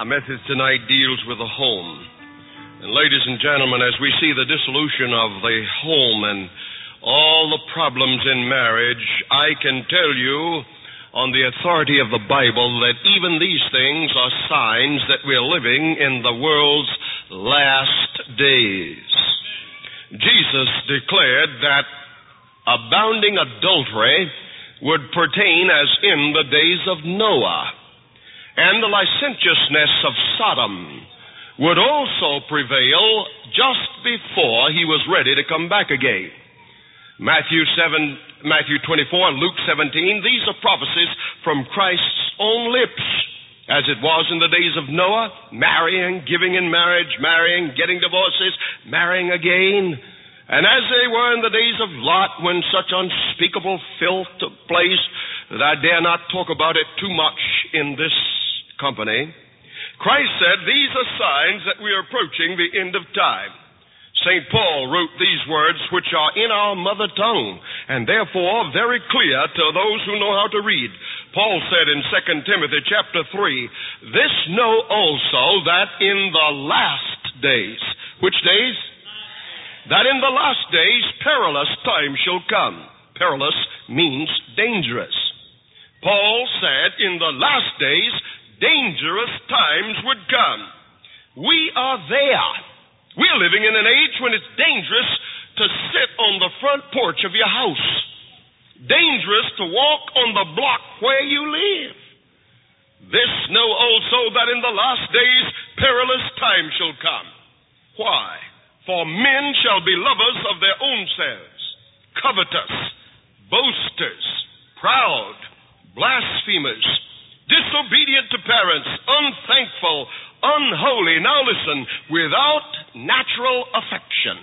Our message tonight deals with the home. And ladies and gentlemen, as we see the dissolution of the home and all the problems in marriage, I can tell you on the authority of the Bible that even these things are signs that we're living in the world's last days. Jesus declared that abounding adultery would pertain as in the days of Noah. And the licentiousness of Sodom would also prevail just before he was ready to come back again. Matthew 24, Luke 17, these are prophecies from Christ's own lips, as it was in the days of Noah, marrying, giving in marriage, marrying, getting divorces, marrying again. And as they were in the days of Lot, when such unspeakable filth took place, that I dare not talk about it too much in this company, Christ said, these are signs that we are approaching the end of time. St. Paul wrote these words, which are in our mother tongue, and therefore very clear to those who know how to read. Paul said in 2 Timothy chapter 3, this know also that in the last days, which days? That in the last days perilous times shall come. Perilous means dangerous. Paul said in the last days dangerous times would come. We are there. We're living in an age when it's dangerous to sit on the front porch of your house. Dangerous to walk on the block where you live. This know also that in the last days perilous times shall come. Why? For men shall be lovers of their own selves, covetous, boasters, proud, blasphemers, disobedient to parents, unthankful, unholy. Now listen, without natural affection.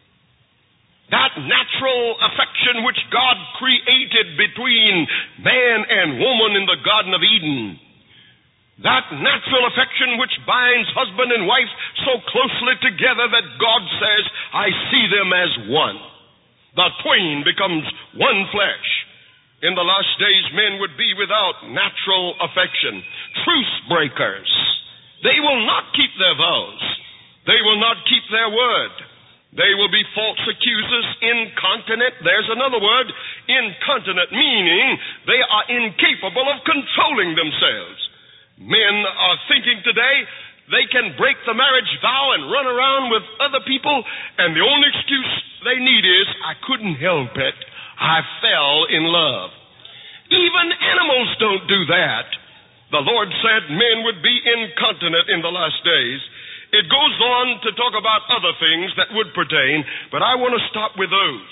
That natural affection which God created between man and woman in the Garden of Eden. That natural affection which binds husband and wife so closely together that God says, I see them as one. The twain becomes one flesh. In the last days, men would be without natural affection. Truce breakers. They will not keep their vows. They will not keep their word. They will be false accusers, incontinent. There's another word, incontinent, meaning they are incapable of controlling themselves. Men are thinking today they can break the marriage vow and run around with other people, and the only excuse they need is, I couldn't help it. I fell in love. Even animals don't do that. The Lord said men would be incontinent in the last days. It goes on to talk about other things that would pertain, but I want to stop with those.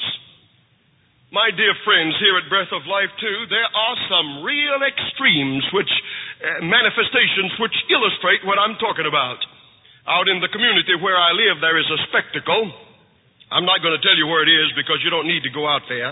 My dear friends here at Breath of Life 2, there are some real extremes, manifestations which illustrate what I'm talking about. Out in the community where I live, there is a spectacle. I'm not going to tell you where it is because you don't need to go out there.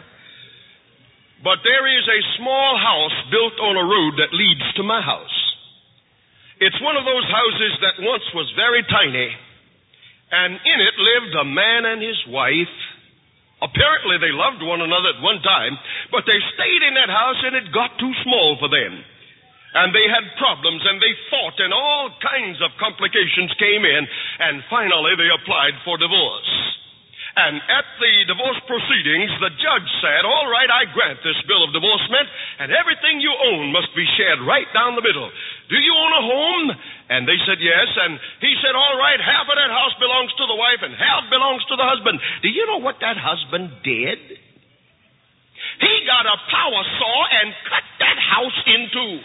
But there is a small house built on a road that leads to my house. It's one of those houses that once was very tiny, and in it lived a man and his wife. Apparently they loved one another at one time, but they stayed in that house and it got too small for them. And they had problems and they fought and all kinds of complications came in, and finally they applied for divorce. And at the divorce proceedings, the judge said, all right, I grant this bill of divorcement, and everything you own must be shared right down the middle. Do you own a home? And they said yes, and he said, all right, half of that house belongs to the wife and half belongs to the husband. Do you know what that husband did? He got a power saw and cut that house in two.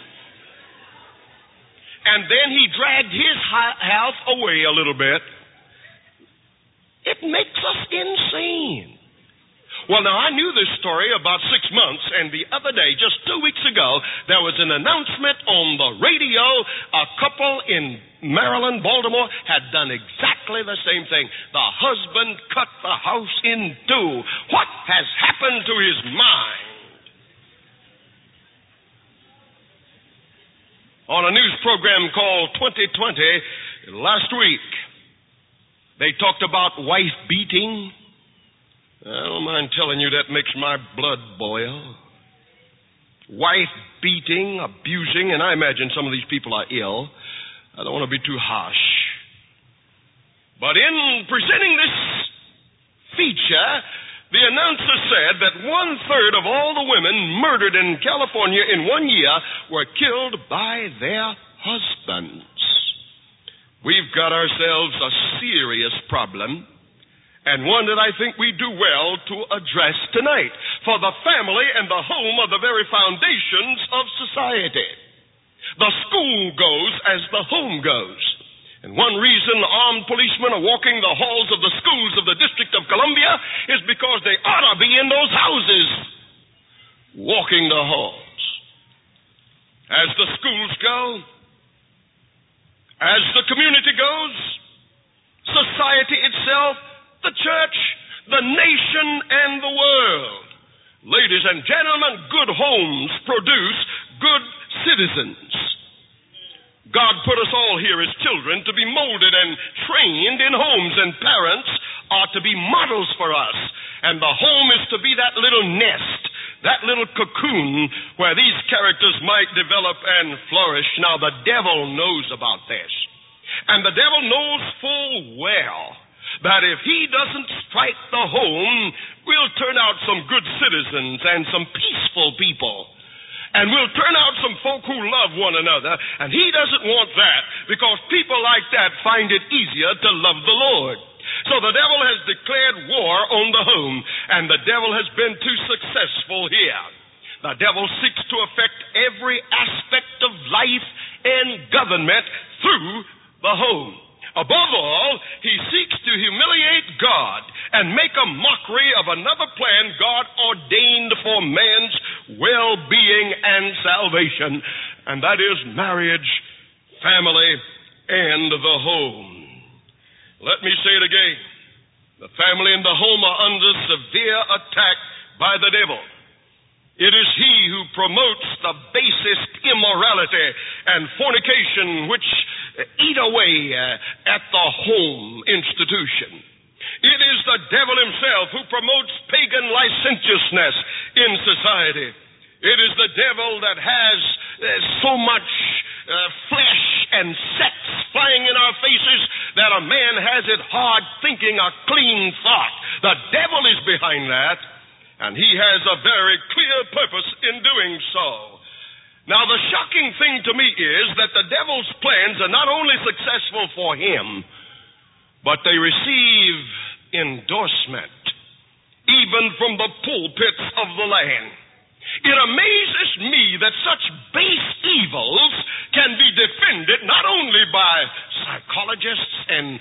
And then he dragged his half away a little bit. It makes us insane. Well, now, I knew this story about 6 months, and the other day, just 2 weeks ago, there was an announcement on the radio. A couple in Maryland, Baltimore, had done exactly the same thing. The husband cut the house in two. What has happened to his mind? On a news program called 2020 last week, they talked about wife beating. I don't mind telling you that makes my blood boil. Wife beating, abusing, and I imagine some of these people are ill. I don't want to be too harsh. But in presenting this feature, the announcer said that 1/3 of all the women murdered in California in 1 year were killed by their husbands. We've got ourselves a serious problem, and one that I think we do well to address tonight. For the family and the home are the very foundations of society. The school goes as the home goes. And one reason armed policemen are walking the halls of the schools of the District of Columbia is because they ought to be in those houses, walking the halls. As the schools go, as the community goes, society itself, the church, the nation, and the world. Ladies and gentlemen, good homes produce good citizens. God put us all here as children to be molded and trained in homes, and parents are to be models for us. And the home is to be that little nest, that little cocoon where these characters might develop and flourish. Now, the devil knows about this. And the devil knows full well that if he doesn't strike the home, we'll turn out some good citizens and some peaceful people. And we'll turn out some folk who love one another. And he doesn't want that, because people like that find it easier to love the Lord. So the devil has declared war on the home, and the devil has been too successful here. The devil seeks to affect every aspect of life and government through the home. Above all, he seeks to humiliate God and make a mockery of another plan God ordained for man's well-being and salvation, and that is marriage, family, and the home. Let me say it again. The family and the home are under severe attack by the devil. It is he who promotes the basest immorality and fornication which eat away at the home institution. It is the devil himself who promotes pagan licentiousness in society. It is the devil that has so much flesh and sex flying in our faces that a man has it hard thinking a clean thought. The devil is behind that, and he has a very clear purpose in doing so. Now, the shocking thing to me is that the devil's plans are not only successful for him, but they receive endorsement, even from the pulpits of the land. It amazes me that such base evils can be defended not only by psychologists and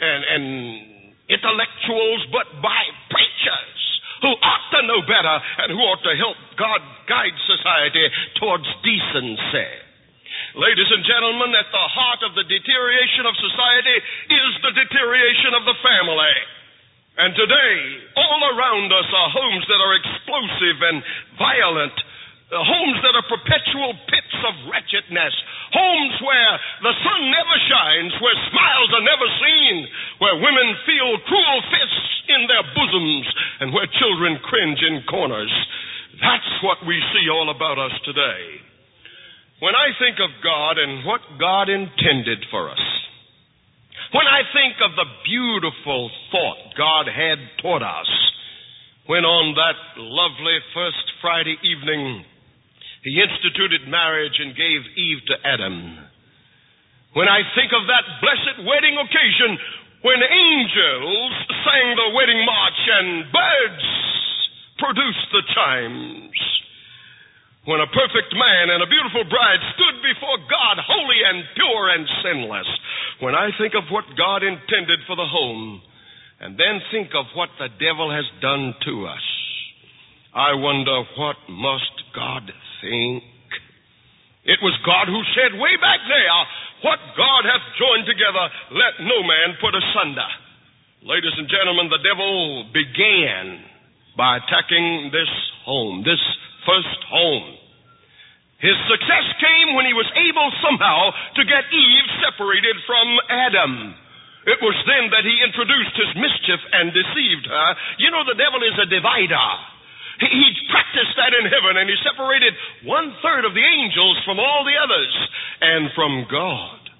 intellectuals, but by preachers who ought to know better and who ought to help God guide society towards decency. Ladies and gentlemen, at the heart of the deterioration of society is the deterioration of the family. And today, all around us are homes that are explosive and violent, homes that are perpetual pits of wretchedness, homes where the sun never shines, where smiles are never seen, where women feel cruel fists in their bosoms, and where children cringe in corners. That's what we see all about us today. When I think of God and what God intended for us, when I think of the beautiful thought God had toward us, when on that lovely first Friday evening he instituted marriage and gave Eve to Adam, when I think of that blessed wedding occasion when angels sang the wedding march and birds produced the chimes, when a perfect man and a beautiful bride stood before God, holy and pure and sinless, when I think of what God intended for the home, and then think of what the devil has done to us, I wonder, what must God think? It was God who said way back there, what God hath joined together, let no man put asunder. Ladies and gentlemen, the devil began by attacking this home, this first home. His success came when he was able somehow to get Eve separated from Adam. It was then that he introduced his mischief and deceived her. You know, the devil is a divider. He practiced that in heaven, and he separated 1/3 of the angels from all the others and from God.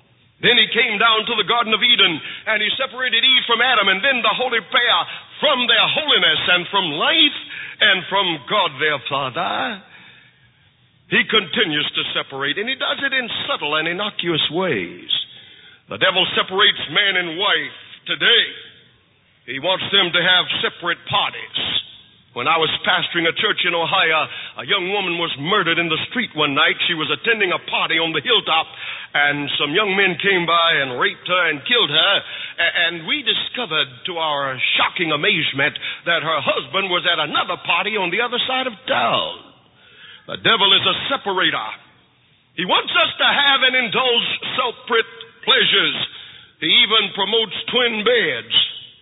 Then he came down to the Garden of Eden, and he separated Eve from Adam, and then the holy pair from their holiness and from life and from God their Father. He continues to separate, and he does it in subtle and innocuous ways. The devil separates man and wife today. He wants them to have separate parties. When I was pastoring a church in Ohio, a young woman was murdered in the street one night. She was attending a party on the hilltop, and some young men came by and raped her and killed her. And we discovered, to our shocking amazement, that her husband was at another party on the other side of town. The devil is a separator. He wants us to have and indulge separate pleasures. He even promotes twin beds.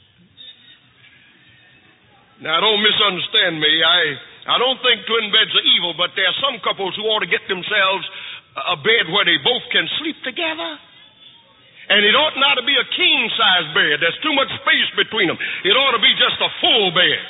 Now, don't misunderstand me. I don't think twin beds are evil, but there are some couples who ought to get themselves a bed where they both can sleep together. And it ought not to be a king-size bed. There's too much space between them. It ought to be just a full bed.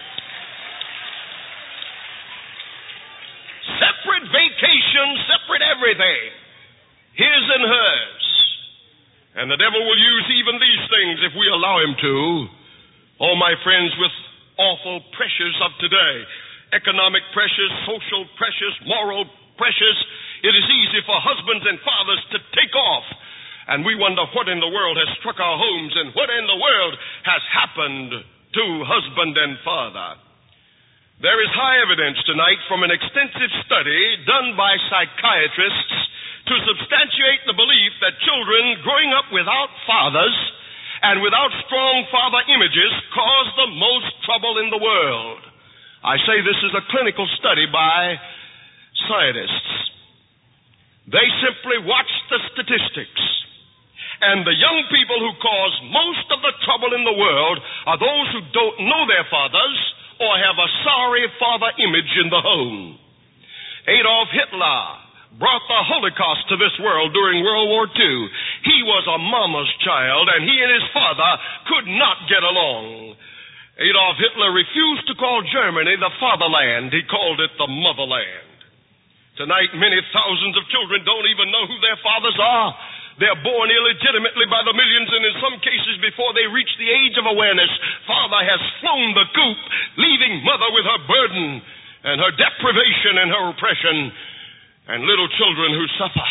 Separate vacation, separate everything. His and hers. And the devil will use even these things if we allow him to. Oh, my friends, with awful pressures of today, economic pressures, social pressures, moral pressures, it is easy for husbands and fathers to take off. And we wonder what in the world has struck our homes and what in the world has happened to husband and father. There is high evidence tonight from an extensive study done by psychiatrists to substantiate the belief that children growing up without fathers and without strong father images cause the most trouble in the world. I say this is a clinical study by scientists. They simply watch the statistics. And the young people who cause most of the trouble in the world are those who don't know their fathers or have a sorry father image in the home. Adolf Hitler brought the Holocaust to this world during World War II. He was a mama's child, and he and his father could not get along. Adolf Hitler refused to call Germany the fatherland. He called it the motherland. Tonight, many thousands of children don't even know who their fathers are. They're born illegitimately by the millions, and in some cases, before they reach the age of awareness, father has flown the coop, leaving mother with her burden and her deprivation and her oppression, and little children who suffer.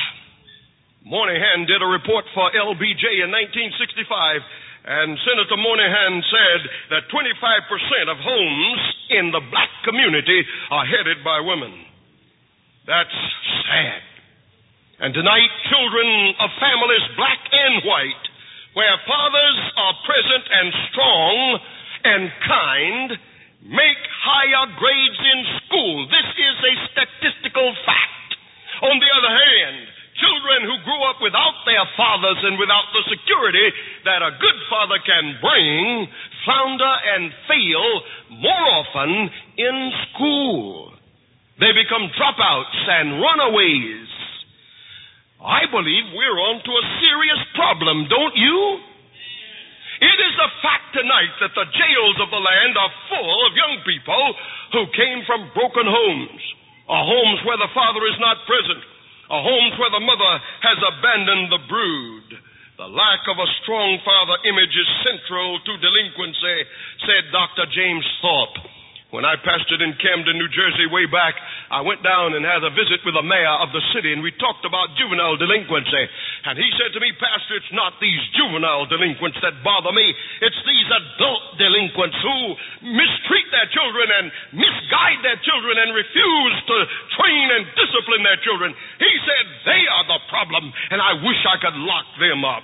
Moynihan did a report for LBJ in 1965, and Senator Moynihan said that 25% of homes in the black community are headed by women. That's sad. And tonight, children of families black and white, where fathers are present and strong and kind, make higher grades in school. This is a statistical fact. On the other hand, children who grew up without their fathers and without the security that a good father can bring flounder and fail more often in school. They become dropouts and runaways. I believe we're on to a serious problem, don't you? It is a fact tonight that the jails of the land are full of young people who came from broken homes. Homes where the father is not present. Homes where the mother has abandoned the brood. The lack of a strong father image is central to delinquency, said Dr. James Thorpe. When I pastored in Camden, New Jersey way back, I went down and had a visit with the mayor of the city, and we talked about juvenile delinquency. And he said to me, Pastor, it's not these juvenile delinquents that bother me. It's these adult delinquents who mistreat their children and misguide their children and refuse to train and discipline their children. He said they are the problem, and I wish I could lock them up.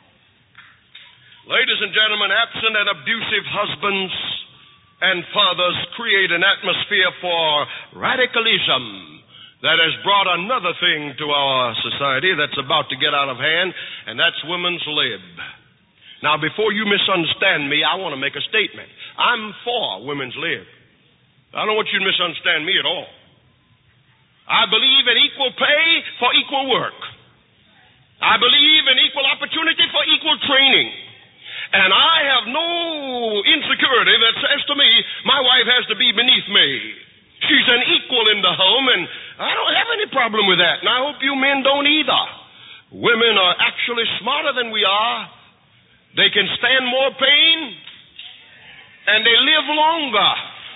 Ladies and gentlemen, absent and abusive husbands and fathers create an atmosphere for radicalism that has brought another thing to our society that's about to get out of hand, and that's women's lib. Now, before you misunderstand me, I want to make a statement. I'm for women's lib. I don't want you to misunderstand me at all. I believe in equal pay for equal work. I believe in equal opportunity for equal training. And I have no insecurity that says to me, my wife has to be beneath me. She's an equal in the home, and I don't have any problem with that. And I hope you men don't either. Women are actually smarter than we are. They can stand more pain, and they live longer.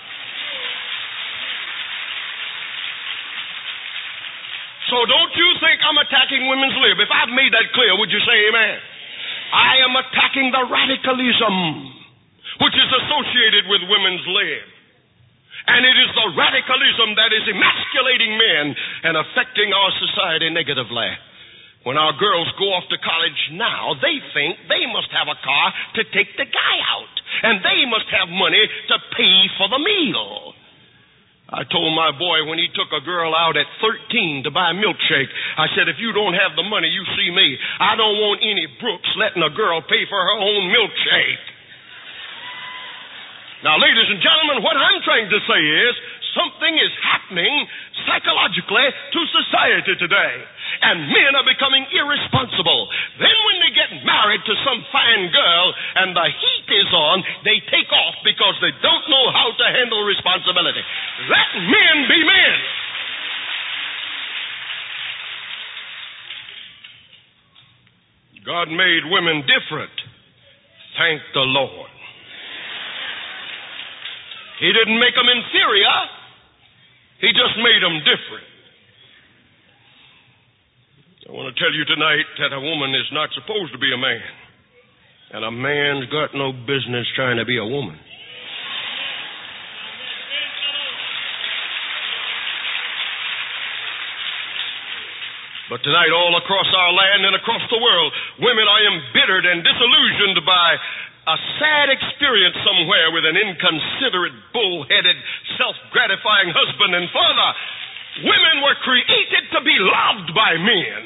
So don't you think I'm attacking women's lib. If I've made that clear, would you say amen? I am attacking the radicalism which is associated with women's lib. And it is the radicalism that is emasculating men and affecting our society negatively. When our girls go off to college now, they think they must have a car to take the guy out. And they must have money to pay for the meal. I told my boy when he took a girl out at 13 to buy a milkshake, I said, if you don't have the money, you see me. I don't want any Brooks letting a girl pay for her own milkshake. Now, ladies and gentlemen, what I'm trying to say is something is happening psychologically to society today. And men are becoming irresponsible. Then when they get married to some fine girl and the heat is on, they take off because they don't know how to handle responsibility. Let men be men. God made women different. Thank the Lord. He didn't make them inferior. He just made them different. I want to tell you tonight that a woman is not supposed to be a man. And a man's got no business trying to be a woman. But tonight, all across our land and across the world, women are embittered and disillusioned by a sad experience somewhere with an inconsiderate, bull-headed, self-gratifying husband. And further, women were created to be loved by men,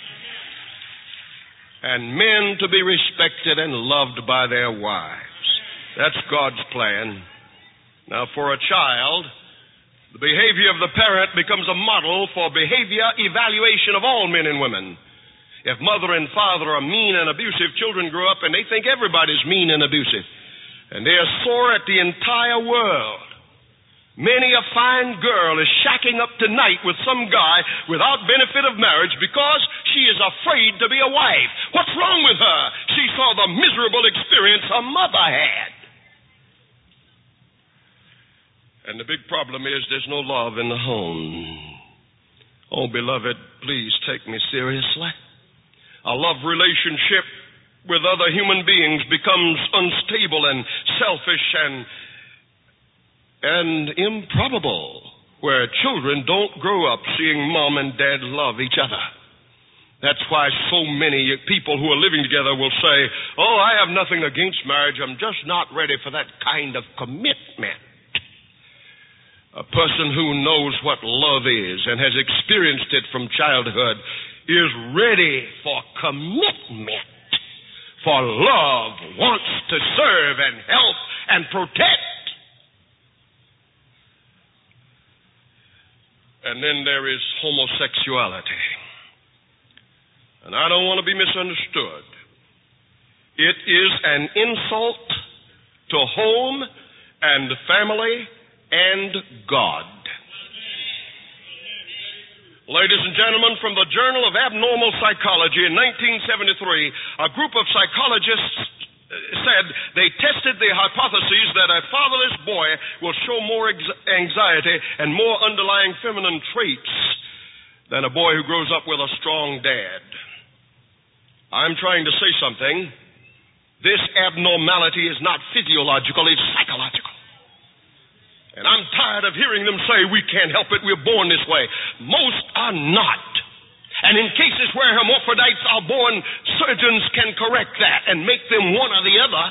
and men to be respected and loved by their wives. That's God's plan. Now, for a child, the behavior of the parent becomes a model for behavior evaluation of all men and women. If mother and father are mean and abusive, children grow up and they think everybody's mean and abusive. And they are sore at the entire world. Many a fine girl is shacking up tonight with some guy without benefit of marriage because she is afraid to be a wife. What's wrong with her? She saw the miserable experience her mother had. And the big problem is there's no love in the home. Oh, beloved, please take me seriously. A love relationship with other human beings becomes unstable and selfish and improbable, where children don't grow up seeing mom and dad love each other. That's why so many people who are living together will say, oh, I have nothing against marriage, I'm just not ready for that kind of commitment. A person who knows what love is and has experienced it from childhood is ready for commitment. For love wants to serve and help and protect. And then there is homosexuality. And I don't want to be misunderstood. It is an insult to home and family and God. Ladies and gentlemen, from the Journal of Abnormal Psychology in 1973, a group of psychologists said they tested the hypothesis that a fatherless boy will show more anxiety and more underlying feminine traits than a boy who grows up with a strong dad. I'm trying to say something. This abnormality is not physiological, it's psychological. And I'm tired of hearing them say, we can't help it, we're born this way. Most are not. And in cases where hermaphrodites are born, surgeons can correct that and make them one or the other.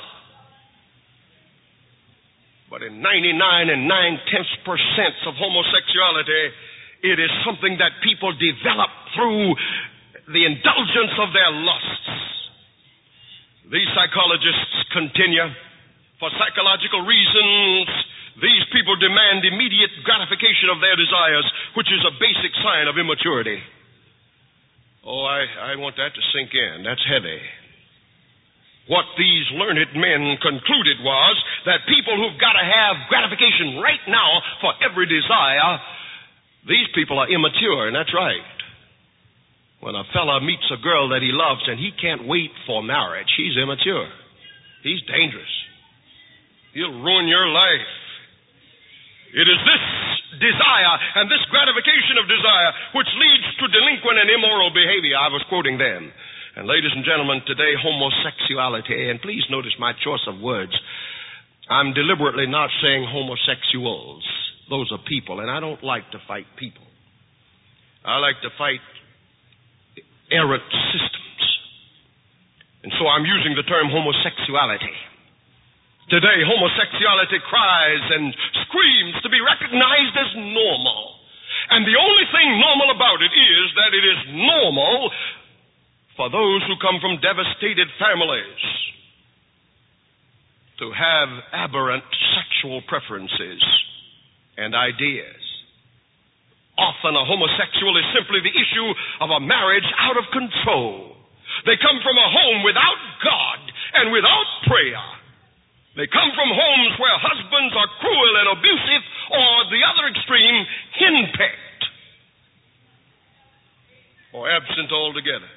But in 99 and 9/10% of homosexuality, it is something that people develop through the indulgence of their lusts. These psychologists continue, for psychological reasons, these people demand immediate gratification of their desires, which is a basic sign of immaturity. Oh, I want that to sink in. That's heavy. What these learned men concluded was that people who've got to have gratification right now for every desire, these people are immature, and that's right. When a fella meets a girl that he loves and he can't wait for marriage, he's immature. He's dangerous. He'll ruin your life. It is this desire and this gratification of desire which leads to delinquent and immoral behavior. I was quoting them. And ladies and gentlemen, today homosexuality, and please notice my choice of words. I'm deliberately not saying homosexuals. Those are people, and I don't like to fight people. I like to fight errant systems. And so I'm using the term homosexuality. Today, homosexuality cries and screams to be recognized as normal. And the only thing normal about it is that it is normal for those who come from devastated families to have aberrant sexual preferences and ideas. Often a homosexual is simply the issue of a marriage out of control. They come from a home without God and without prayer. They come from homes where husbands are cruel and abusive, or the other extreme, henpecked, or absent altogether.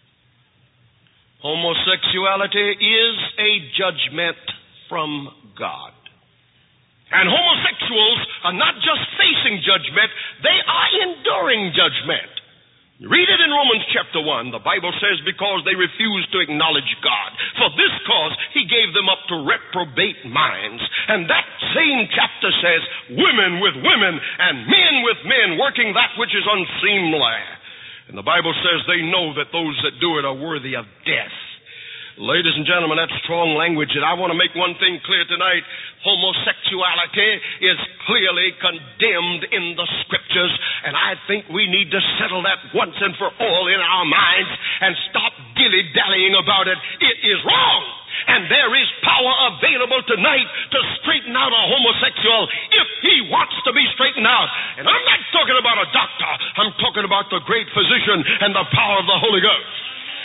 Homosexuality is a judgment from God. And homosexuals are not just facing judgment, they are enduring judgment. Read it in Romans chapter 1. The Bible says, because they refused to acknowledge God, for this cause he gave them up to reprobate minds. And that same chapter says, women with women and men with men, working that which is unseemly. And the Bible says they know that those that do it are worthy of death. Ladies and gentlemen, that's strong language, and I want to make one thing clear tonight. Homosexuality is clearly condemned in the Scriptures, and I think we need to settle that once and for all in our minds and stop dilly-dallying about it. It is wrong, and there is power available tonight to straighten out a homosexual if he wants to be straightened out. And I'm not talking about a doctor. I'm talking about the great physician and the power of the Holy Ghost.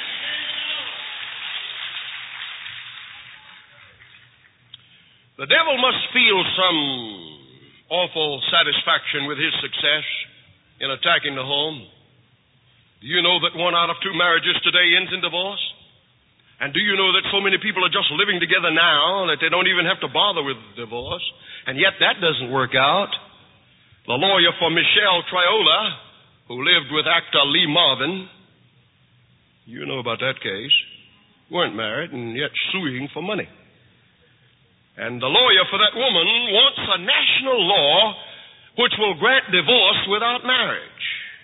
The devil must feel some awful satisfaction with his success in attacking the home. Do you know that 1 out of 2 marriages today ends in divorce? And do you know that so many people are just living together now that they don't even have to bother with divorce? And yet that doesn't work out. The lawyer for Michelle Triola, who lived with actor Lee Marvin, you know about that case, weren't married and yet suing for money. And the lawyer for that woman wants a national law which will grant divorce without marriage.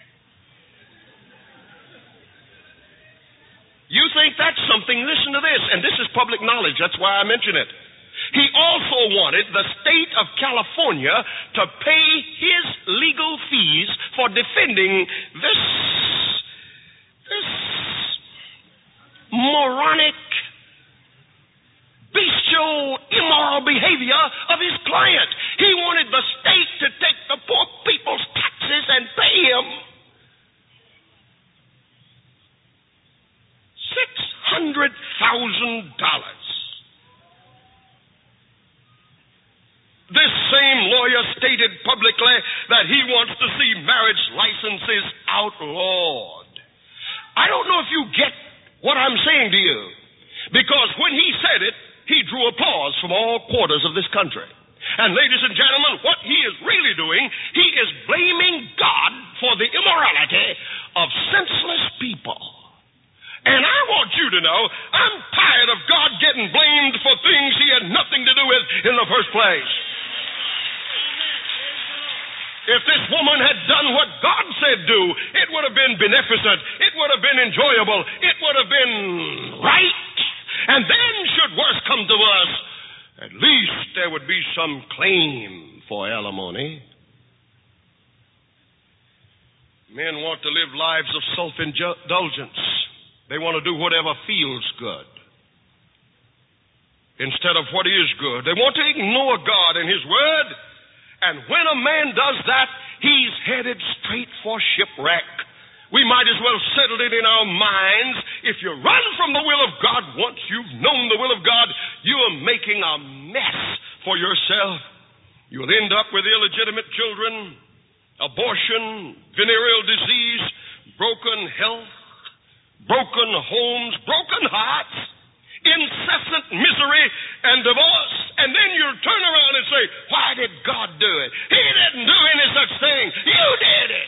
You think that's something? Listen to this, and this is public knowledge. That's why I mention it. He also wanted the state of California to pay his legal fees for defending this moronic, bestial, immoral behavior of his client. He wanted the state to take the poor people's taxes and pay him $600,000. This same lawyer stated publicly that he wants to see marriage licenses outlawed. I don't know if you get what I'm saying to you, because when he said it, he drew applause from all quarters of this country. And ladies and gentlemen, what he is really doing, he is blaming God for the immorality of senseless people. And I want you to know, I'm tired of God getting blamed for things he had nothing to do with in the first place. If this woman had done what God said do, it would have been beneficent. It would have been enjoyable. It would have been right. And then, should worse come to us, at least there would be some claim for alimony. Men want to live lives of self-indulgence. They want to do whatever feels good instead of what is good. They want to ignore God and His Word. And when a man does that, he's headed straight for shipwreck. We might as well settle it in our minds. If you run from the will of God, once you've known the will of God, you are making a mess for yourself. You'll end up with illegitimate children, abortion, venereal disease, broken health, broken homes, broken hearts, incessant misery and divorce, and then you'll turn around and say, why did God do it? He didn't do any such thing. You did it.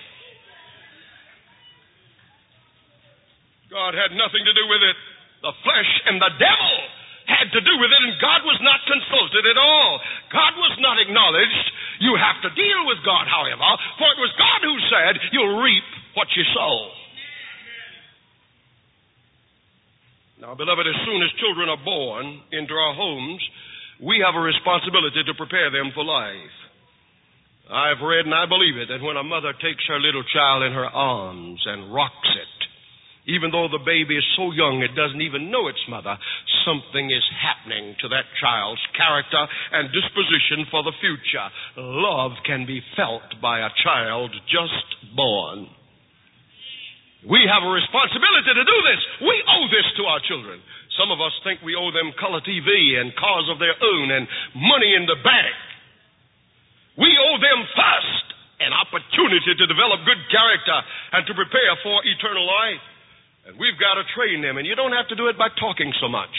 God had nothing to do with it. The flesh and the devil had to do with it, and God was not consulted at all. God was not acknowledged. You have to deal with God, however, for it was God who said, you'll reap what you sow. Now, beloved, as soon as children are born into our homes, we have a responsibility to prepare them for life. I've read, and I believe it, that when a mother takes her little child in her arms and rocks it, even though the baby is so young it doesn't even know its mother, something is happening to that child's character and disposition for the future. Love can be felt by a child just born. We have a responsibility to do this. We owe this to our children. Some of us think we owe them color TV and cars of their own and money in the bank. We owe them first an opportunity to develop good character and to prepare for eternal life. And we've got to train them, and you don't have to do it by talking so much.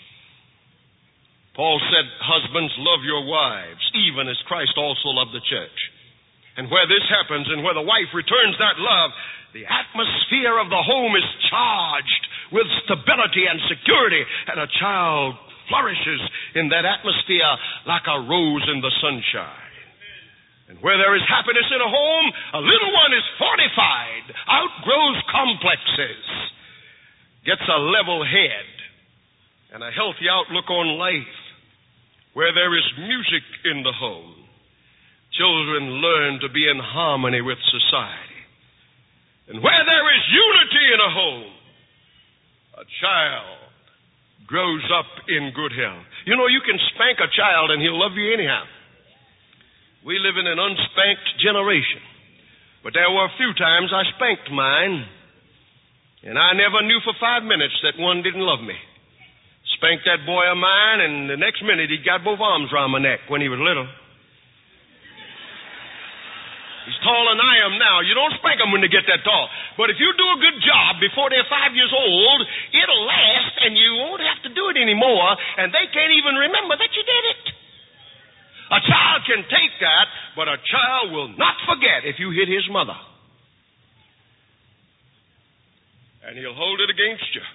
Paul said, husbands, love your wives, even as Christ also loved the church. And where this happens and where the wife returns that love, the atmosphere of the home is charged with stability and security, and a child flourishes in that atmosphere like a rose in the sunshine. And where there is happiness in a home, a little one is fortified, outgrows complexes, gets a level head and a healthy outlook on life. Where there is music in the home, children learn to be in harmony with society. And where there is unity in a home, a child grows up in good health. You know, you can spank a child and he'll love you anyhow. We live in an unspanked generation. But there were a few times I spanked mine, and I never knew for 5 minutes that one didn't love me. Spanked that boy of mine, and the next minute he got both arms around my neck when he was little. He's taller than I am now. You don't spank them when they get that tall. But if you do a good job before they're 5 years old, it'll last, and you won't have to do it anymore, and they can't even remember that you did it. A child can take that, but a child will not forget if you hit his mother. And he'll hold it against you.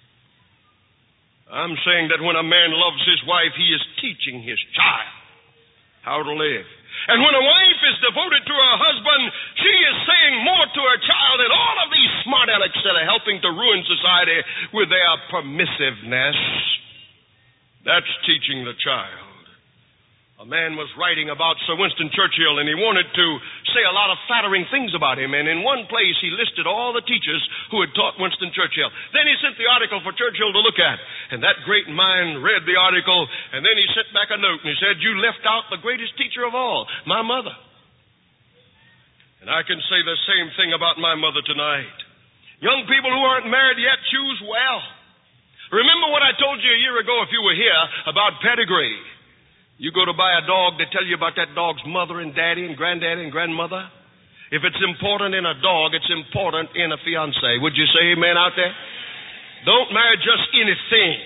I'm saying that when a man loves his wife, he is teaching his child how to live. And when a wife is devoted to her husband, she is saying more to her child than all of these smart alecks that are helping to ruin society with their permissiveness. That's teaching the child. A man was writing about Sir Winston Churchill, and he wanted to say a lot of flattering things about him. And in one place, he listed all the teachers who had taught Winston Churchill. Then he sent the article for Churchill to look at. And that great mind read the article, and then he sent back a note, and he said, you left out the greatest teacher of all, my mother. And I can say the same thing about my mother tonight. Young people who aren't married yet, choose well. Remember what I told you a year ago, if you were here, about pedigree. You go to buy a dog, they tell you about that dog's mother and daddy and granddaddy and grandmother. If it's important in a dog, it's important in a fiancé. Would you say amen out there? Don't marry just anything.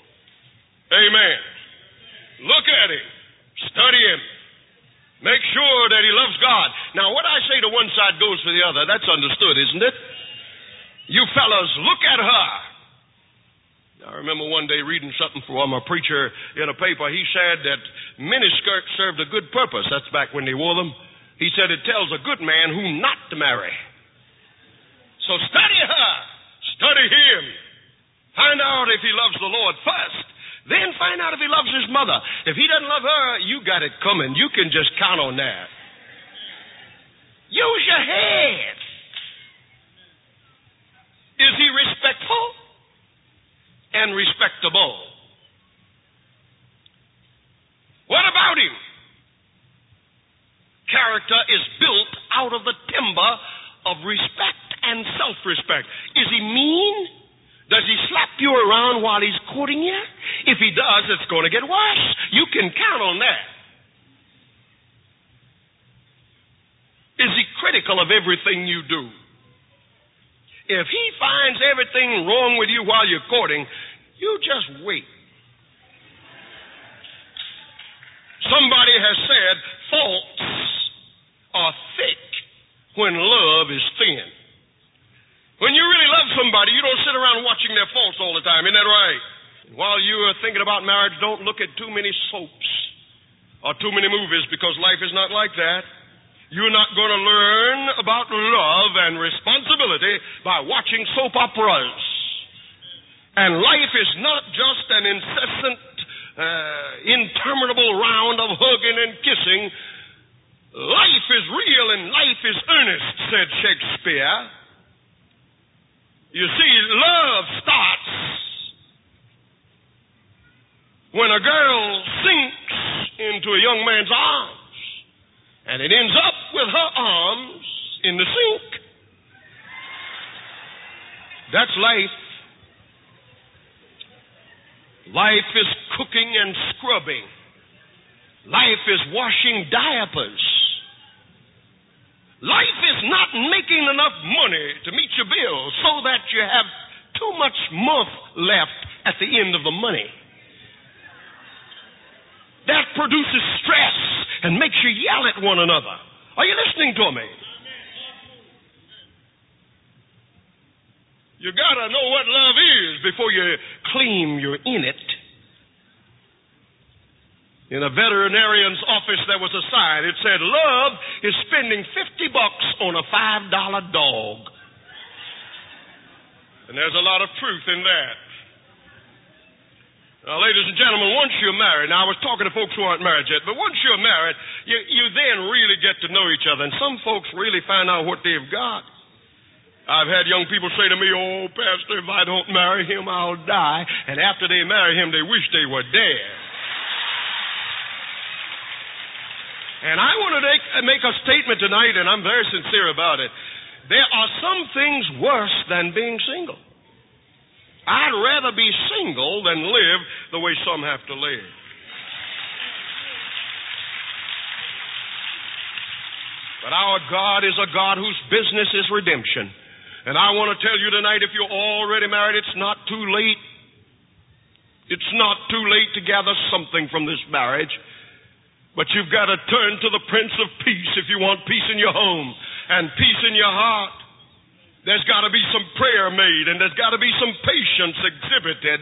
Amen. Look at him. Study him. Make sure that he loves God. Now, what I say to one side goes to the other. That's understood, isn't it? You fellas, look at her. I remember one day reading something from a preacher in a paper. He said that miniskirts served a good purpose. That's back when they wore them. He said it tells a good man who not to marry. So study her. Study him. Find out if he loves the Lord first. Then find out if he loves his mother. If he doesn't love her, you got it coming. You can just count on that. Use your head. Is he respectful and respectable? What about him? Character is built out of the timber of respect and self-respect. Is he mean? Does he slap you around while he's courting you? If he does, it's going to get worse. You can count on that. Is he critical of everything you do? If he finds everything wrong with you while you're courting, you just wait. Somebody has said faults are thick when love is thin. When you really love somebody, you don't sit around watching their faults all the time. Isn't that right? While you are thinking about marriage, don't look at too many soaps or too many movies, because life is not like that. You're not going to learn about love and responsibility by watching soap operas. And life is not just an incessant, interminable round of hugging and kissing. Life is real and life is earnest, said Shakespeare. You see, love starts when a girl sinks into a young man's arms, and it ends up with her arms in the sink. That's life. Life is cooking and scrubbing. Life is washing diapers. Life is not making enough money to meet your bills so that you have too much month left at the end of the money. That produces stress and makes you yell at one another. Are you listening to me? You gotta know what love is before you claim you're in it. In a veterinarian's office there was a sign. It said, love is spending $50 on a $5 dog. And there's a lot of truth in that. Now, ladies and gentlemen, once you're married, now I was talking to folks who aren't married yet, but once you're married, you then really get to know each other. And some folks really find out what they've got. I've had young people say to me, oh, Pastor, if I don't marry him, I'll die. And after they marry him, they wish they were dead. And I want to make a statement tonight, and I'm very sincere about it. There are some things worse than being single. I'd rather be single than live the way some have to live. But our God is a God whose business is redemption. And I want to tell you tonight, if you're already married, it's not too late. It's not too late to gather something from this marriage. But you've got to turn to the Prince of Peace if you want peace in your home and peace in your heart. There's got to be some prayer made, and there's got to be some patience exhibited.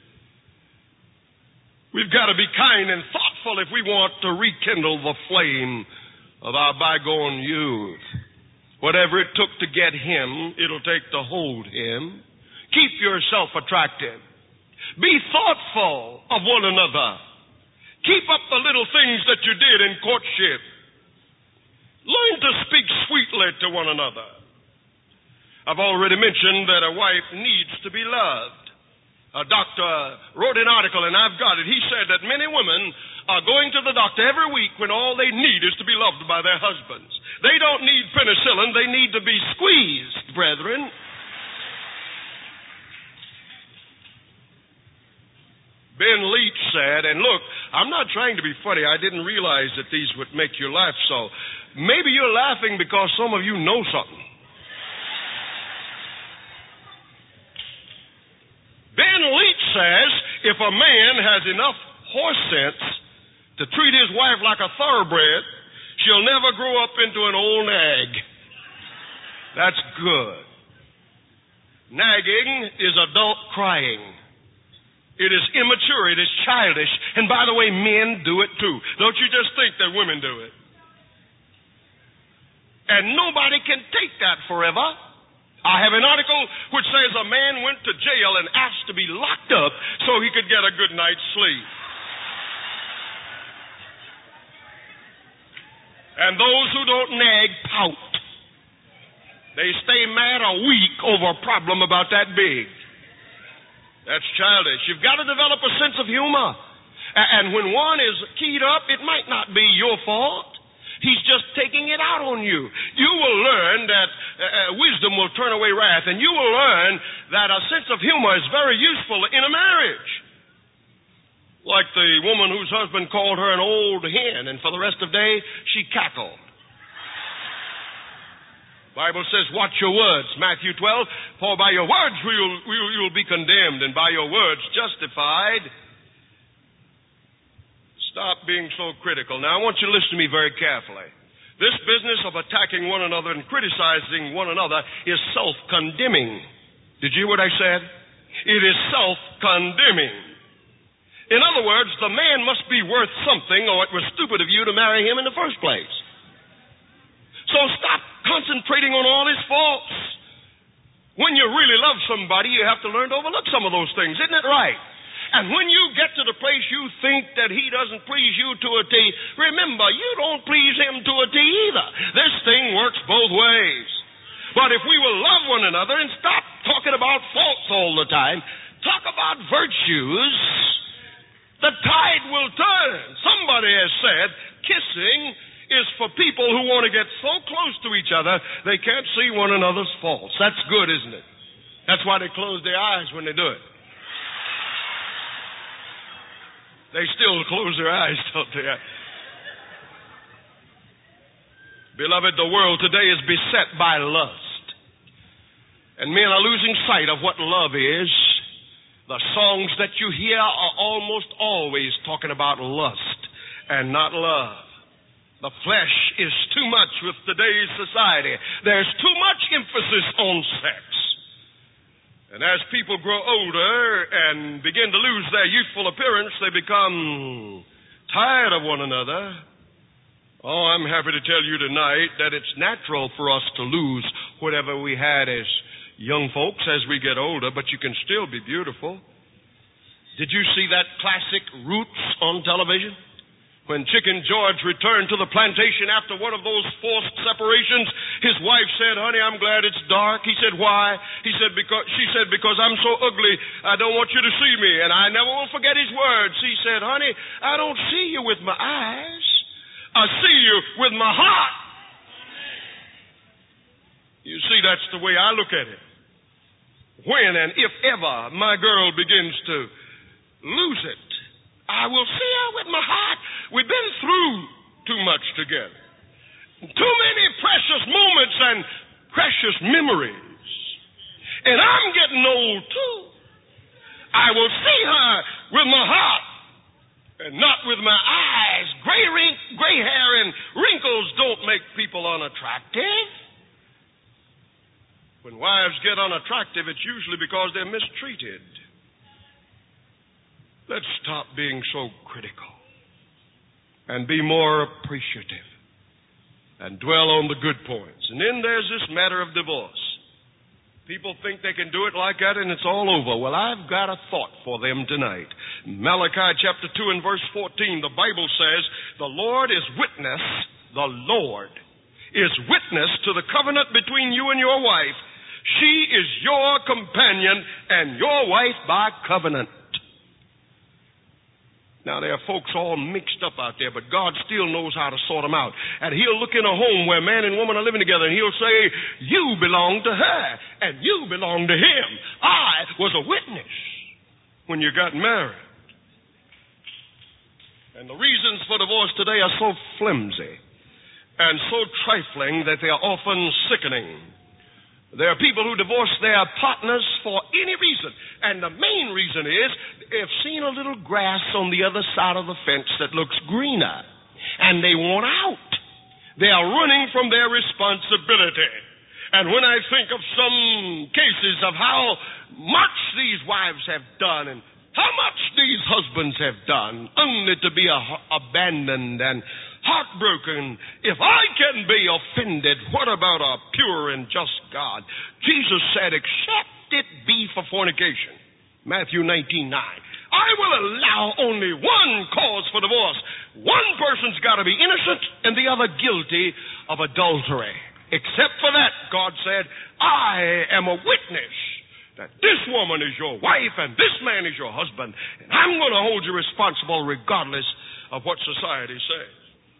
We've got to be kind and thoughtful if we want to rekindle the flame of our bygone youth. Whatever it took to get him, it'll take to hold him. Keep yourself attractive. Be thoughtful of one another. Keep up the little things that you did in courtship. Learn to speak sweetly to one another. I've already mentioned that a wife needs to be loved. A doctor wrote an article, and I've got it. He said that many women are going to the doctor every week when all they need is to be loved by their husbands. They don't need penicillin. They need to be squeezed, brethren. Ben Leach said, and look, I'm not trying to be funny. I didn't realize that these would make you laugh so. Maybe you're laughing because some of you know something. Ben Leach says, if a man has enough horse sense to treat his wife like a thoroughbred, she'll never grow up into an old nag. That's good. Nagging is adult crying. It is immature. It is childish. And by the way, men do it too. Don't you just think that women do it. And nobody can take that forever. I have an article which says a man went to jail and asked to be locked up so he could get a good night's sleep. And those who don't nag pout. They stay mad a week over a problem about that big. That's childish. You've got to develop a sense of humor. And when one is keyed up, it might not be your fault. He's just taking it out on you. You will learn that wisdom will turn away wrath, and you will learn that a sense of humor is very useful in a marriage. Like the woman whose husband called her an old hen, and for the rest of the day, she cackled. Bible says, watch your words, Matthew 12, for by your words you'll be condemned, and by your words justified. Stop being so critical. Now, I want you to listen to me very carefully. This business of attacking one another and criticizing one another is self-condemning. Did you hear what I said? It is self-condemning. In other words, the man must be worth something, or it was stupid of you to marry him in the first place. So stop concentrating on all his faults. When you really love somebody, you have to learn to overlook some of those things. Isn't it right? And when you get to the place you think that he doesn't please you to a T, remember, you don't please him to a T either. This thing works both ways. But if we will love one another and stop talking about faults all the time, talk about virtues, the tide will turn. Somebody has said kissing is for people who want to get so close to each other they can't see one another's faults. That's good, isn't it? That's why they close their eyes when they do it. They still close their eyes, don't they? Beloved, the world today is beset by lust. And men are losing sight of what love is. The songs that you hear are almost always talking about lust and not love. The flesh is too much with today's society. There's too much emphasis on sex. And as people grow older and begin to lose their youthful appearance, they become tired of one another. Oh, I'm happy to tell you tonight that it's natural for us to lose whatever we had as young folks as we get older, but you can still be beautiful. Did you see that classic Roots on television? When Chicken George returned to the plantation after one of those forced separations, his wife said, honey, I'm glad it's dark. He said, why? She said, because I'm so ugly, I don't want you to see me. And I never will forget his words. He said, honey, I don't see you with my eyes. I see you with my heart. You see, that's the way I look at it. When and if ever my girl begins to lose it, I will see her with my heart. We've been through too much together. Too many precious moments and precious memories. And I'm getting old too. I will see her with my heart and not with my eyes. Gray hair and wrinkles don't make people unattractive. When wives get unattractive, it's usually because they're mistreated. Let's stop being so critical and be more appreciative and dwell on the good points. And then there's this matter of divorce. People think they can do it like that and it's all over. Well, I've got a thought for them tonight. Malachi chapter 2 and verse 14, the Bible says, the Lord is witness to the covenant between you and your wife. She is your companion and your wife by covenant. Now, there are folks all mixed up out there, but God still knows how to sort them out. And he'll look in a home where man and woman are living together, and he'll say, you belong to her, and you belong to him. I was a witness when you got married. And the reasons for divorce today are so flimsy and so trifling that they are often sickening. There are people who divorce their partners for any reason. And the main reason is they've seen a little grass on the other side of the fence that looks greener. And they want out. They are running from their responsibility. And when I think of some cases of how much these wives have done and how much these husbands have done, only to be abandoned and heartbroken. If I can be offended, what about a pure and just God? Jesus said, except it be for fornication. Matthew 19:9. I will allow only one cause for divorce. One person's got to be innocent and the other guilty of adultery. Except for that, God said, I am a witness that this woman is your wife and this man is your husband. And I'm going to hold you responsible regardless of what society says.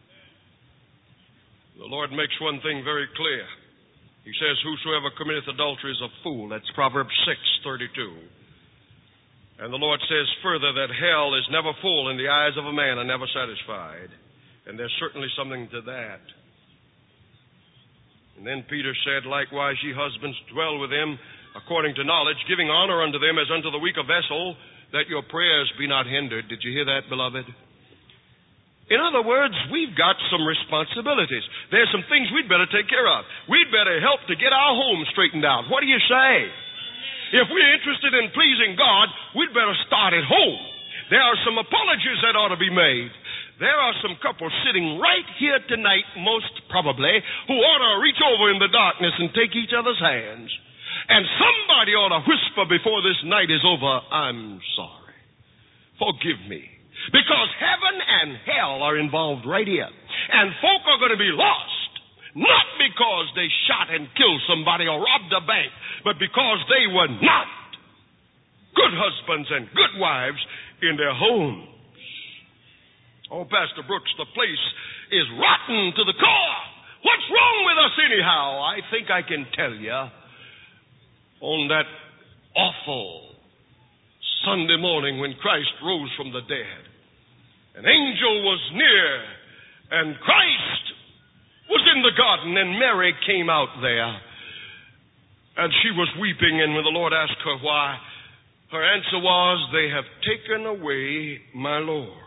The Lord makes one thing very clear. He says, whosoever committeth adultery is a fool. That's Proverbs 6:32. And the Lord says further that hell is never full and the eyes of a man are never satisfied. And there's certainly something to that. And then Peter said, likewise, ye husbands, dwell with them according to knowledge, giving honor unto them as unto the weaker vessel, that your prayers be not hindered. Did you hear that, beloved? In other words, we've got some responsibilities. There's some things we'd better take care of. We'd better help to get our home straightened out. What do you say? If we're interested in pleasing God, we'd better start at home. There are some apologies that ought to be made. There are some couples sitting right here tonight, most probably, who ought to reach over in the darkness and take each other's hands. And somebody ought to whisper before this night is over, I'm sorry. Forgive me. Because heaven and hell are involved right here. And folk are going to be lost, not because they shot and killed somebody or robbed a bank, but because they were not good husbands and good wives in their homes. Oh, Pastor Brooks, the place is rotten to the core. What's wrong with us anyhow? I think I can tell you. On that awful Sunday morning when Christ rose from the dead, an angel was near, and Christ was in the garden, and Mary came out there, and she was weeping, and when the Lord asked her why, her answer was, they have taken away my Lord.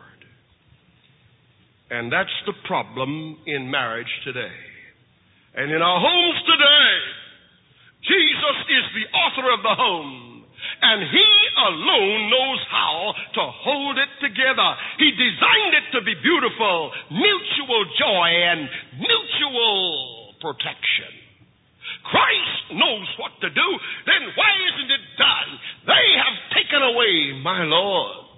And that's the problem in marriage today. And in our homes today, Jesus is the author of the home, and He alone knows how to hold it together. He designed it to be beautiful, mutual joy, and mutual protection. Christ knows what to do. Then why isn't it done? They have taken away my Lord.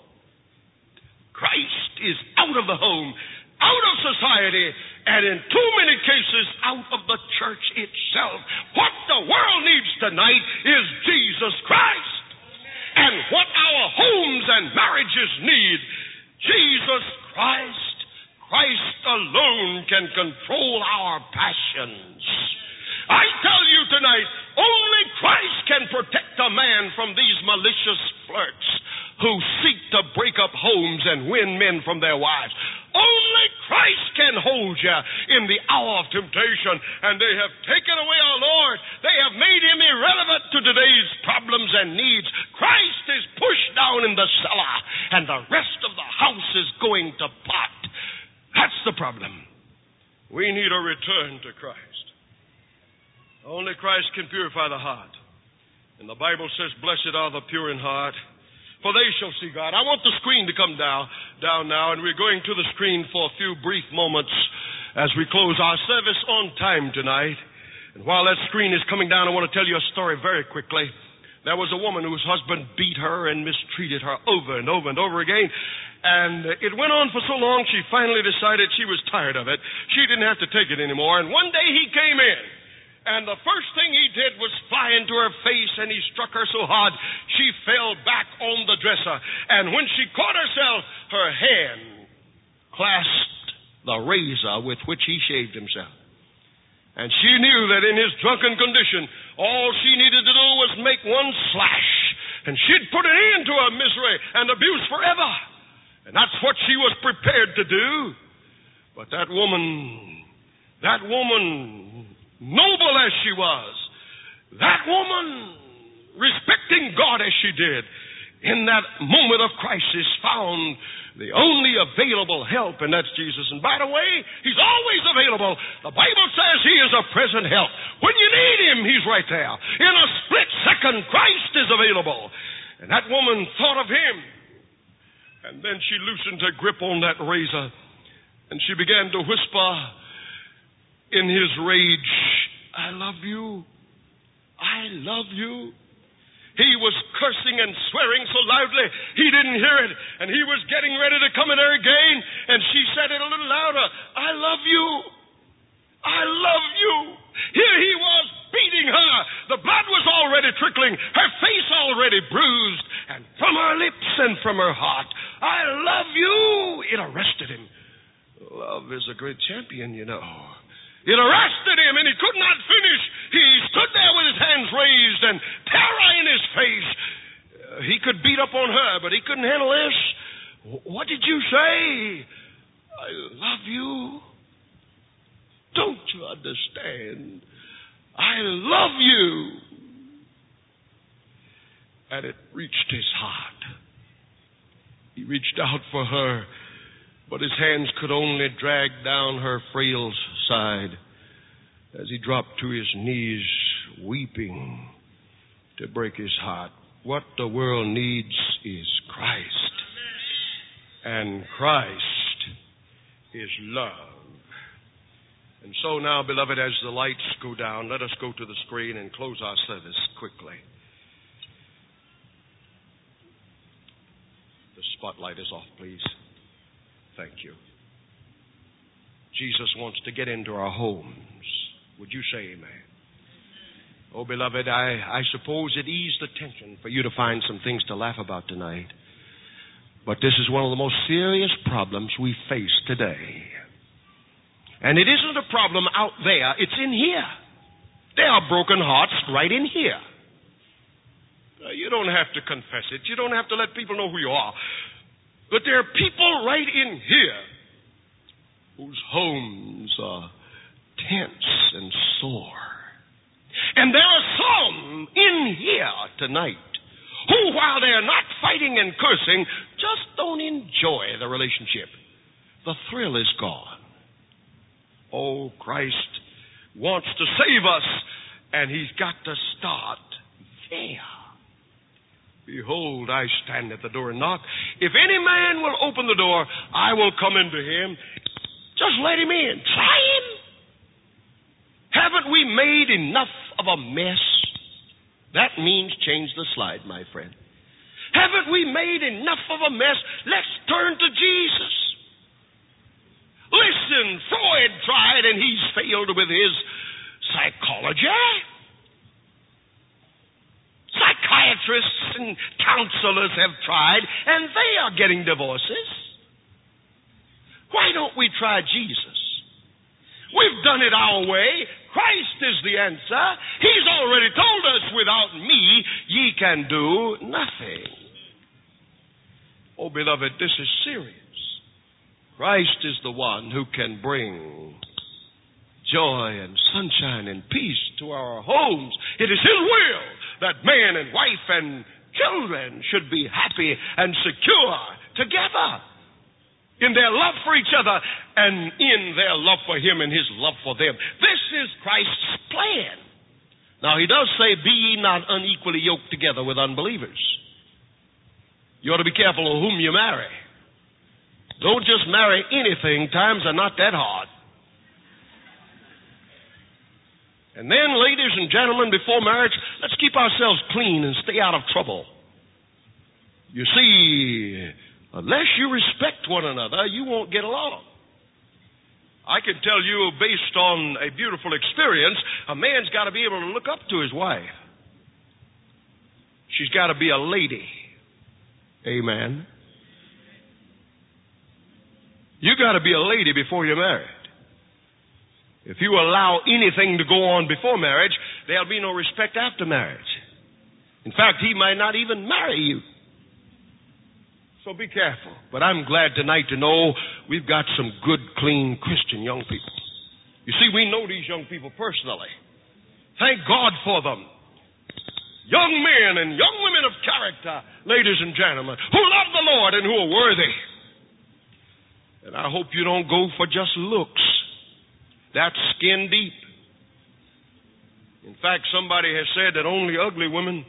Christ is out of the home, out of society, and in too many cases out of the church itself. What the world needs tonight is Jesus Christ. And what our homes and marriages need, Jesus Christ. Christ alone can control our passions. I tell you tonight, only Christ can protect a man from these malicious flirts who seek to break up homes and win men from their wives. Only Christ can hold you in the hour of temptation, and they have taken away our Lord. They have made Him irrelevant to today's problems and needs. Christ is pushed down in the cellar, and the rest of the house is going to pot. That's the problem. We need a return to Christ. Only Christ can purify the heart. And the Bible says, blessed are the pure in heart, for they shall see God. I want the screen to come down now, and we're going to the screen for a few brief moments as we close our service on time tonight. And while that screen is coming down, I want to tell you a story very quickly. There was a woman whose husband beat her and mistreated her over and over and over again. And it went on for so long, she finally decided she was tired of it. She didn't have to take it anymore. And one day he came in. And the first thing he did was fly into her face, and he struck her so hard she fell back on the dresser. And when she caught herself, her hand clasped the razor with which he shaved himself. And she knew that in his drunken condition, all she needed to do was make one slash, and she'd put an end to her misery and abuse forever. And that's what she was prepared to do. But that woman, noble as she was, that woman, respecting God as she did, in that moment of crisis found the only available help, and that's Jesus. And by the way, He's always available. The Bible says He is a present help. When you need Him, He's right there. In a split second, Christ is available. And that woman thought of Him. And then she loosened her grip on that razor, and she began to whisper in his rage, I love you. I love you. He was cursing and swearing so loudly he didn't hear it, and he was getting ready to come at her again, and she said it a little louder, I love you. I love you. Here he was beating her. The blood was already trickling, her face already bruised, and from her lips and from her heart, I love you. It arrested him. Love is a great champion, you know. It arrested him, and he could not finish. He stood there with his hands raised and terror in his face. He could beat up on her, but he couldn't handle this. What did you say? I love you. Don't you understand? I love you. And it reached his heart. He reached out for her, but his hands could only drag down her frail side as he dropped to his knees, weeping to break his heart. What the world needs is Christ. And Christ is love. And so now, beloved, as the lights go down, let us go to the screen and close our service quickly. The spotlight is off, please. Thank you. Jesus wants to get into our homes. Would you say amen? Oh, beloved, I suppose it eased the tension for you to find some things to laugh about tonight. But this is one of the most serious problems we face today. And it isn't a problem out there, it's in here. There are broken hearts right in here. You don't have to confess it. You don't have to let people know who you are. But there are people right in here whose homes are tense and sore. And there are some in here tonight who, while they're not fighting and cursing, just don't enjoy the relationship. The thrill is gone. Oh, Christ wants to save us, and he's got to start there. Behold, I stand at the door and knock. If any man will open the door, I will come into him. Just let him in. Try him. Haven't we made enough of a mess? That means change the slide, my friend. Haven't we made enough of a mess? Let's turn to Jesus. Listen, Freud tried and he's failed with his psychology. Psychiatrists and counselors have tried and they are getting divorces. Why don't we try Jesus? We've done it our way. Christ is the answer. He's already told us, without me, ye can do nothing. Oh, beloved, this is serious. Christ is the one who can bring joy and sunshine and peace to our homes. It is his will that man and wife and children should be happy and secure together in their love for each other and in their love for him and his love for them. This is Christ's plan. Now, he does say, be ye not unequally yoked together with unbelievers. You ought to be careful of whom you marry. Don't just marry anything. Times are not that hard. And then, ladies and gentlemen, before marriage, let's keep ourselves clean and stay out of trouble. You see, unless you respect one another, you won't get along. I can tell you, based on a beautiful experience, a man's got to be able to look up to his wife. She's got to be a lady. Amen. You got to be a lady before you're married. If you allow anything to go on before marriage, there'll be no respect after marriage. In fact, he might not even marry you. So be careful. But I'm glad tonight to know we've got some good, clean Christian young people. You see, we know these young people personally. Thank God for them. Young men and young women of character, ladies and gentlemen, who love the Lord and who are worthy. And I hope you don't go for just looks. That's skin deep. In fact, somebody has said that only ugly women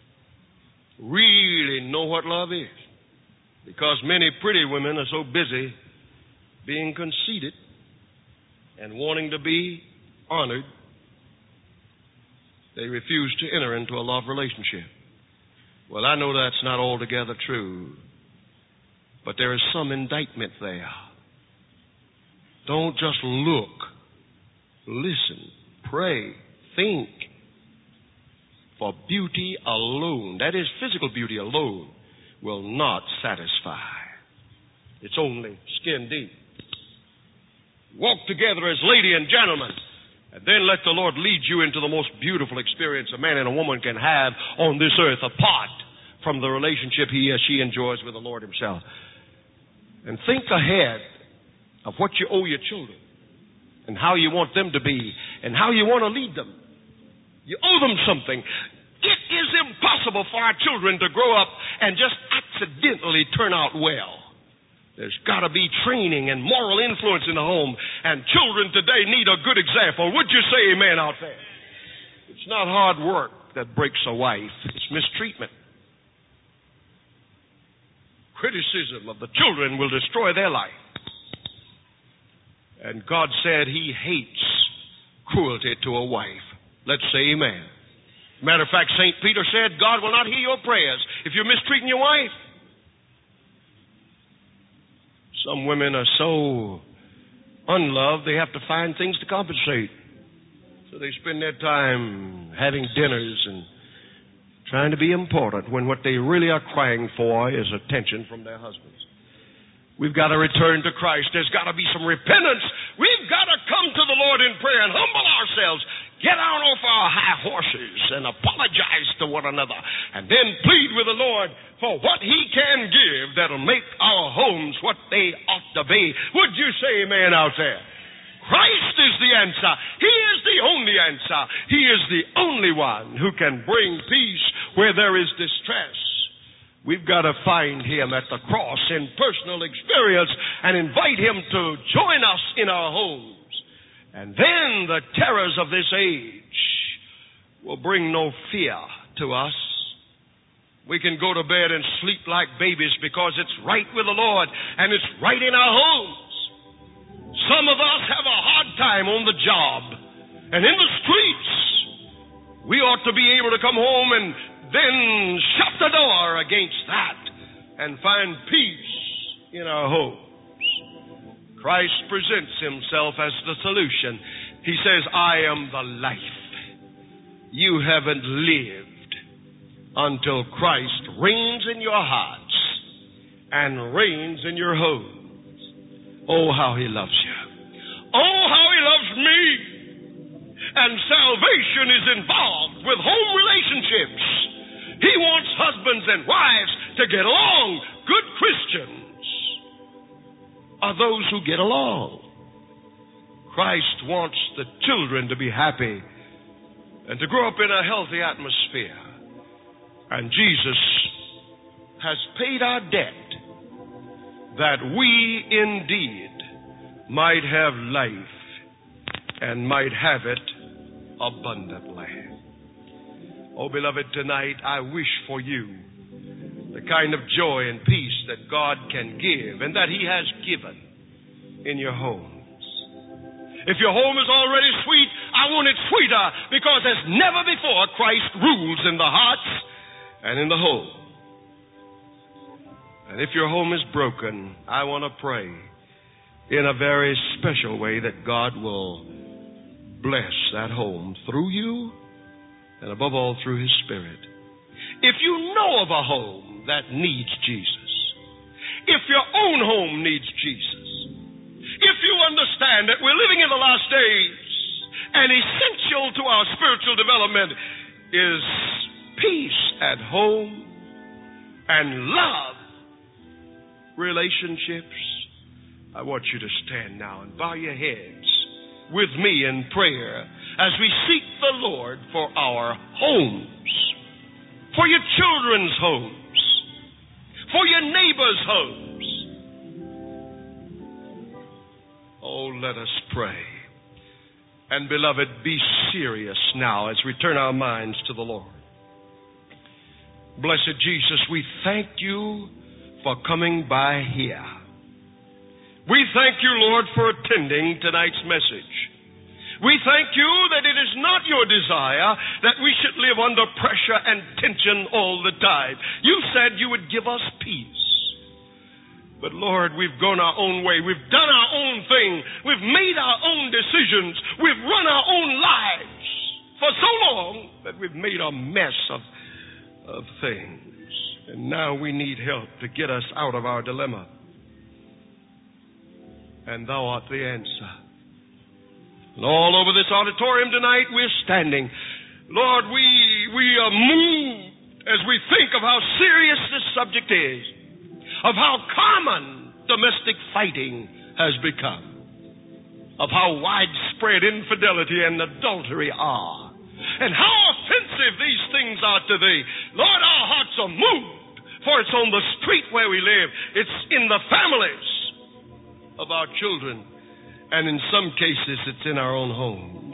really know what love is. Because many pretty women are so busy being conceited and wanting to be honored, they refuse to enter into a love relationship. Well, I know that's not altogether true, but there is some indictment there. Don't just look. Listen, pray, think. For beauty alone, that is physical beauty alone, will not satisfy. It's only skin deep. Walk together as lady and gentleman, and then let the Lord lead you into the most beautiful experience a man and a woman can have on this earth, apart from the relationship he or she enjoys with the Lord himself. And think ahead of what you owe your children, and how you want them to be, and how you want to lead them. You owe them something. It is impossible for our children to grow up and just accidentally turn out well. There's got to be training and moral influence in the home, and children today need a good example. Would you say amen out there? It's not hard work that breaks a wife. It's mistreatment. Criticism of the children will destroy their life. And God said He hates cruelty to a wife. Let's say amen. Matter of fact, St. Peter said, God will not hear your prayers if you're mistreating your wife. Some women are so unloved, they have to find things to compensate. So they spend their time having dinners and trying to be important when what they really are crying for is attention from their husbands. We've got to return to Christ. There's got to be some repentance. We've got to come to the Lord in prayer and humble ourselves. Get out off our high horses and apologize to one another. And then plead with the Lord for what He can give that'll make our homes what they ought to be. Would you say amen out there? Christ is the answer. He is the only answer. He is the only one who can bring peace where there is distress. We've got to find Him at the cross in personal experience and invite Him to join us in our homes. And then the terrors of this age will bring no fear to us. We can go to bed and sleep like babies because it's right with the Lord and it's right in our homes. Some of us have a hard time on the job and in the streets. We ought to be able to come home and then shut the door against that and find peace in our homes. Christ presents Himself as the solution. He says, I am the life. You haven't lived until Christ reigns in your hearts and reigns in your homes. Oh, how He loves you. Oh, how He loves me. And salvation is involved with home relationships. He wants husbands and wives to get along. Good Christians are those who get along. Christ wants the children to be happy and to grow up in a healthy atmosphere. And Jesus has paid our debt that we indeed might have life and might have it abundantly. Oh, beloved, tonight I wish for you the kind of joy and peace that God can give and that He has given in your homes. If your home is already sweet, I want it sweeter because as never before Christ rules in the hearts and in the home. And if your home is broken, I want to pray in a very special way that God will bless that home through you and above all through His Spirit. If you know of a home that needs Jesus, if your own home needs Jesus, if you understand that we're living in the last days and essential to our spiritual development is peace at home and love relationships, I want you to stand now and bow your heads with me in prayer as we seek the Lord for our homes, for your children's homes, for your neighbors' homes. Oh, let us pray. And beloved, be serious now as we turn our minds to the Lord. Blessed Jesus, we thank you for coming by here. We thank you, Lord, for attending tonight's message. We thank you that it is not your desire that we should live under pressure and tension all the time. You said you would give us peace. But Lord, we've gone our own way. We've done our own thing. We've made our own decisions. We've run our own lives for so long that we've made a mess of things. And now we need help to get us out of our dilemma. And thou art the answer. And all over this auditorium tonight, we're standing. Lord, we are moved as we think of how serious this subject is, of how common domestic fighting has become, of how widespread infidelity and adultery are. and how offensive these things are to thee. Lord, our hearts are moved, for it's on the street where we live. It's in the families of our children, and in some cases it's in our own homes.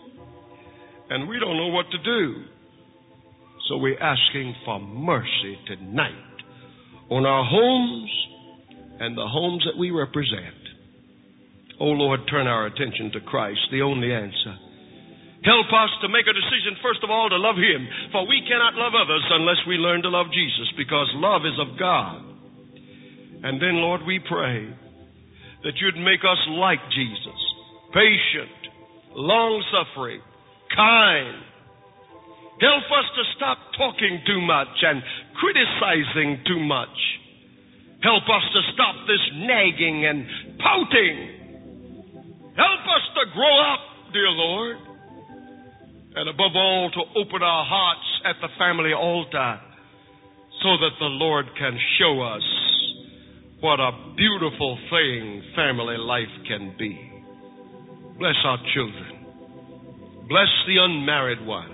And we don't know what to do. So we're asking for mercy tonight on our homes and the homes that we represent. Oh Lord, turn our attention to Christ, the only answer. Help us to make a decision, first of all, to love Him, for we cannot love others unless we learn to love Jesus, because love is of God. And then, Lord, we pray that You'd make us like Jesus, patient, long-suffering, kind. Help us to stop talking too much and criticizing too much. Help us to stop this nagging and pouting. Help us to grow up, dear Lord. And above all, to open our hearts at the family altar so that the Lord can show us what a beautiful thing family life can be. Bless our children. Bless the unmarried ones.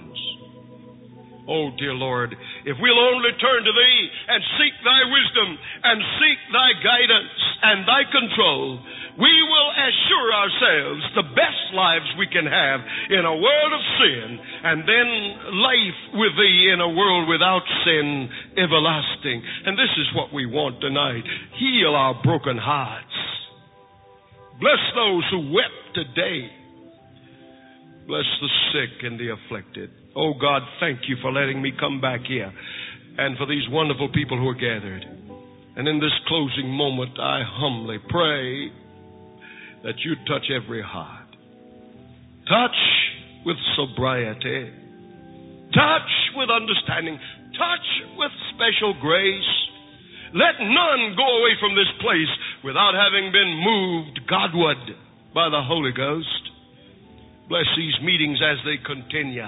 Oh, dear Lord, if we'll only turn to Thee and seek Thy wisdom and seek Thy guidance and Thy control, we will assure ourselves the best lives we can have in a world of sin, and then life with Thee in a world without sin, everlasting. And this is what we want tonight. Heal our broken hearts. Bless those who wept today. Bless the sick and the afflicted. Oh God, thank You for letting me come back here and for these wonderful people who are gathered. And in this closing moment, I humbly pray that You touch every heart. Touch with sobriety. Touch with understanding. Touch with special grace. Let none go away from this place without having been moved Godward by the Holy Ghost. Bless these meetings as they continue.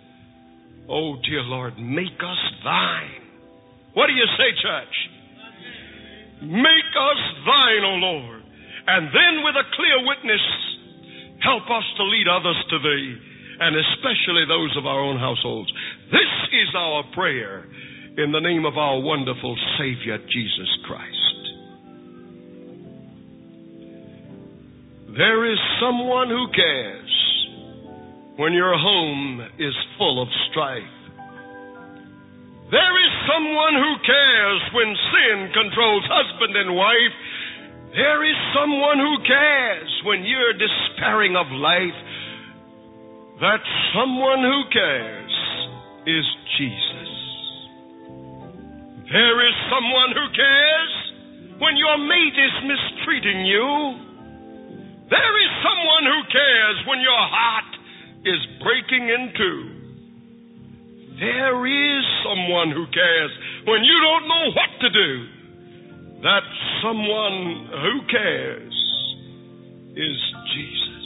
Oh, dear Lord, make us Thine. What do you say, church? Make us Thine, O Lord. And then with a clear witness, help us to lead others to Thee, and especially those of our own households. This is our prayer in the name of our wonderful Savior, Jesus Christ. There is someone who cares when your home is full of strife. There is someone who cares when sin controls husband and wife. There is someone who cares when you're despairing of life. That someone who cares is Jesus. There is someone who cares when your mate is mistreating you. There is someone who cares when your heart is breaking in two. There is someone who cares when you don't know what to do. That someone who cares is Jesus.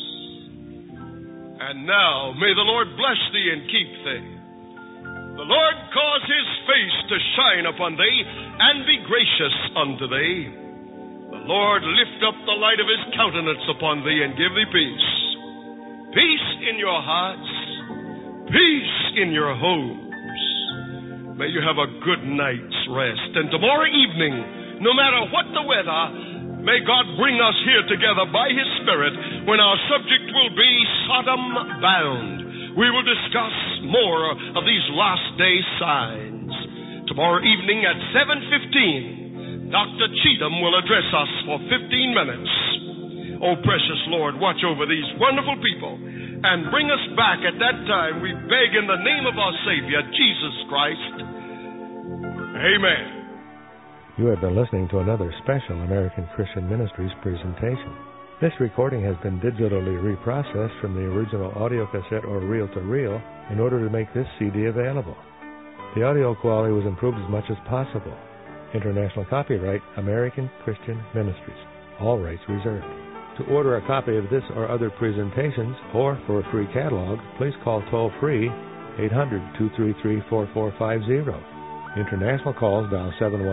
And now, may the Lord bless thee and keep thee. The Lord cause His face to shine upon thee and be gracious unto thee. The Lord lift up the light of His countenance upon thee and give thee peace. Peace in your hearts, peace in your homes. May you have a good night's rest. And tomorrow evening, no matter what the weather, may God bring us here together by His Spirit when our subject will be Sodom Bound. We will discuss more of these last day signs. Tomorrow evening at 7:15, Dr. Cheatham will address us for 15 minutes. Oh, precious Lord, watch over these wonderful people and bring us back at that time, we beg in the name of our Savior, Jesus Christ. Amen. You have been listening to another special American Christian Ministries presentation. This recording has been digitally reprocessed from the original audio cassette or reel-to-reel in order to make this CD available. The audio quality was improved as much as possible. International copyright, American Christian Ministries. All rights reserved. To order a copy of this or other presentations, or for a free catalog, please call toll-free 800-233-4450. International calls dial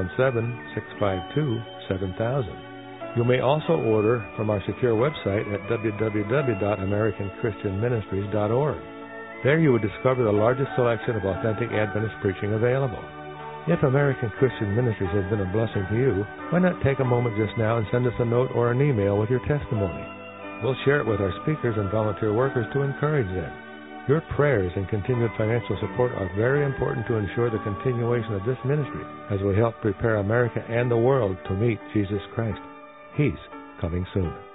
717-652-7000. You may also order from our secure website at www.americanchristianministries.org. There you would discover the largest selection of authentic Adventist preaching available. If American Christian Ministries has been a blessing to you, why not take a moment just now and send us a note or an email with your testimony? We'll share it with our speakers and volunteer workers to encourage them. Your prayers and continued financial support are very important to ensure the continuation of this ministry as we help prepare America and the world to meet Jesus Christ. He's coming soon.